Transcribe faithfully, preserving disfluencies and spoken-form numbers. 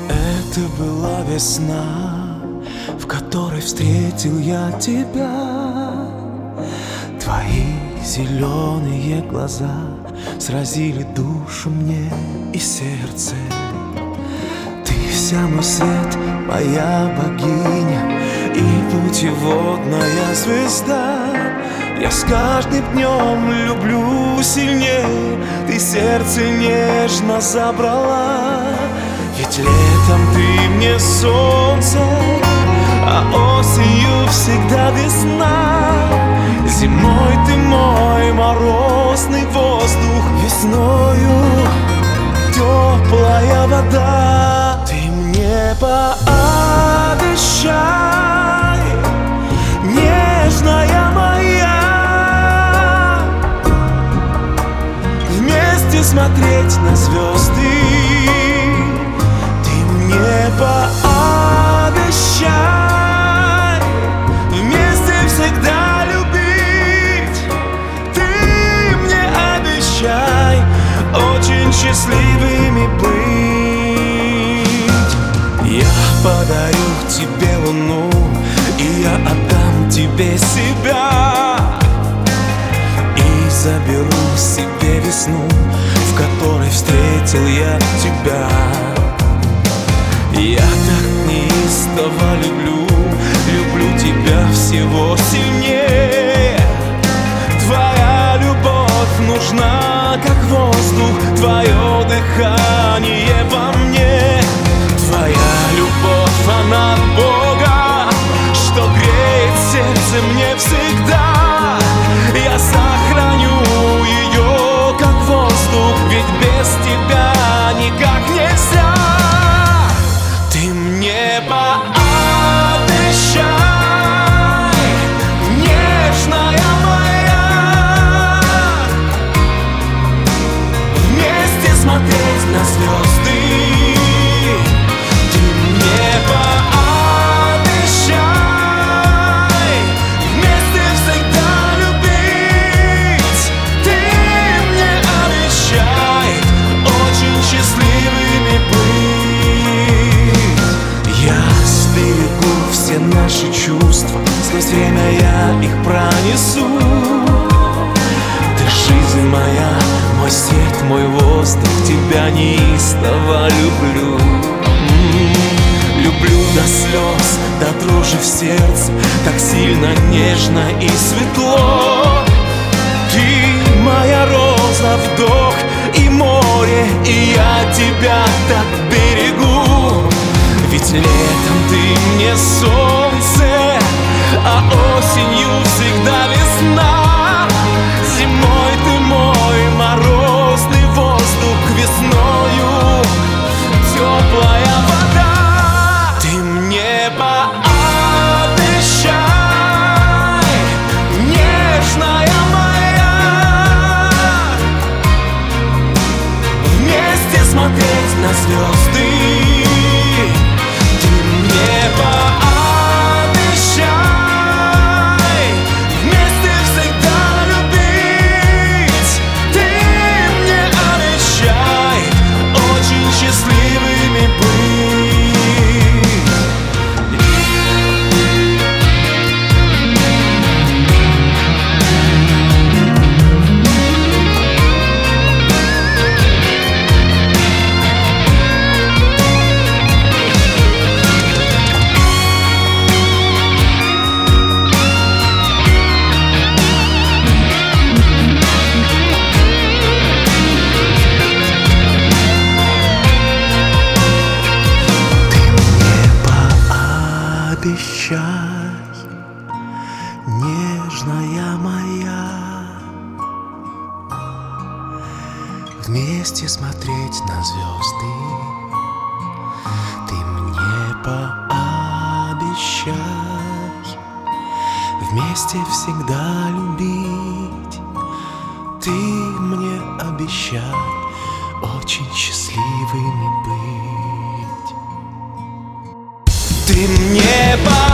Это была весна, в которой встретил я тебя. Твои зеленые глаза сразили душу мне и сердце. Ты вся мой свет, моя богиня и путеводная звезда. Я с каждым днем люблю сильнее, ты сердце нежно забрала. Ведь летом ты мне солнце, а осенью всегда весна. Зимой ты мой морозный воздух, весною теплая вода. Ты мне пообещай, нежная моя, вместе смотреть на звезды. Ты мне пообещай, вместе всегда любить. Ты мне обещай, очень счастливыми быть. Я подарю тебе луну, и я отдам тебе себя, и заберу себе весну, в которой встретил я тебя. Я так неистово люблю, люблю тебя всего сильнее. Твоя любовь нужна, как воздух, твое дыхание во мне. Твоя любовь, она от Бога, что греет сердце мне всегда. Я сохраню ее, как воздух, ведь без тебя никак нельзя. Ты мне пообещай, нежная моя, вместе смотреть на звезды. Ты мне пообещай, вместе всегда любить. Ты мне обещай, очень счастливыми быть. Я сберегу все наши чувства, сквозь время я их пронесу. Ты жизнь моя, мой свет, мой воздух, тебя неистово люблю. М-м-м. Люблю до слез, до дрожи в сердце, так сильно, нежно и светло. Ты моя роза, вдох и море, и я тебя так берегу. Ведь летом ты мне солнце, а осенью всегда весна. Зимой ты мой морозный воздух, весною теплая вода. Ты мне пообещай, нежная моя, вместе смотреть на звезды. Ты мне пообещай, вместе всегда любить. Ты мне обещай, очень счастливыми быть. Обещай, нежная моя, вместе смотреть на звезды. Ты мне пообещай, вместе всегда любить. Ты мне обещай, очень счастливыми быть. Ты мне пообещай,